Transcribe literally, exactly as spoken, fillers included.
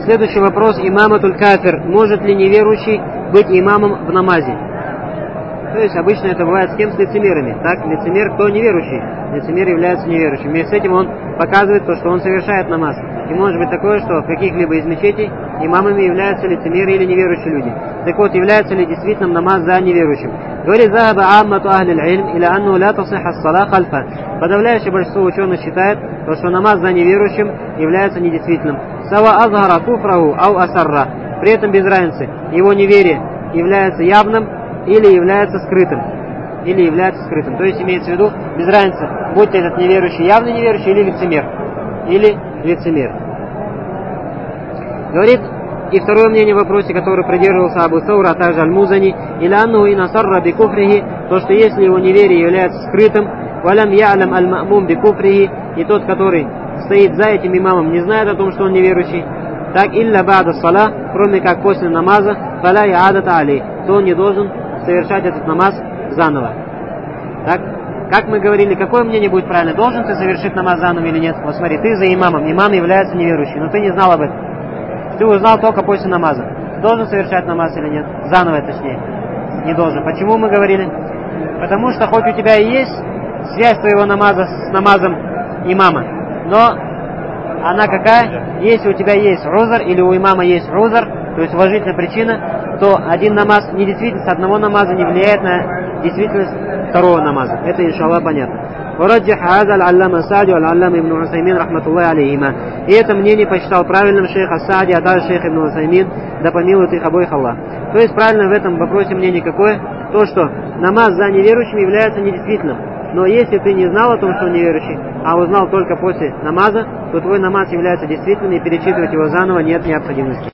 Следующий вопрос. Имаматуль кафир. Может ли неверующий быть имамом в намазе? То есть обычно это бывает с кем? С лицемерами. Так, лицемер кто неверующий? Лицемер является неверующим. Вместе с этим он показывает то, что он совершает намаз. И может быть такое, что в каких-либо из мечетей имамами являются лицемеры или неверующие люди. Так вот, является ли действительно намаз за неверующим? Говорит Захаба аммату ахлиль ильм иля анну ля тасиха ас-сала хальфа. Подавляющее большинство ученых считает, что намаз за неверующим является недействительным. Сава азгара куфраху ау асарра. При этом без разницы, его неверие является явным или является скрытым. Или является скрытым. То есть имеется в виду, без разницы, будь этот неверующий явный неверующий или лицемер. Или лицемер. Говорит, и второе мнение в вопросе, который придерживался Абу Саура, а также Аль-Музани, или анну и насарра би куфрихи, то, что если его неверие является скрытым, валям я'лям аль-ма'мум би куфрихи, и тот, который стоит за этим имамом, не знает о том, что он неверующий, так илля ба'да сала, кроме как после намаза, фаля я'адата алей, то он не должен совершать этот намаз заново. Так, как мы говорили, какое мнение будет правильно? Должен ты совершить намаз заново или нет? Вот смотри, ты за имамом, имам является неверующим, но ты не знал об этом. Ты узнал только после намаза. Должен совершать намаз или нет? Заново, точнее. Не должен. Почему мы говорили? Потому что хоть у тебя и есть связь твоего намаза с намазом имама, но она какая? Если у тебя есть узр или у имама есть узр, то есть уважительная причина, то один намаз, недействительность одного намаза не влияет на действительность второго намаза. Это, иншаллах, понятно. ورجح هذا العلامة السعدي والعلامة ابن عثيمين رحمة الله عليهما. И это мнение посчитал правильным шейх ас-Саади, а также шейх ибн Усаймин, да помилует их обоих Аллах. То есть правильно в этом вопросе мнение какое? То, что намаз за неверующим является недействительным. Но если ты не знал о том, что он неверующий, а узнал только после намаза, то твой намаз является действительным, и перечитывать его заново нет необходимости.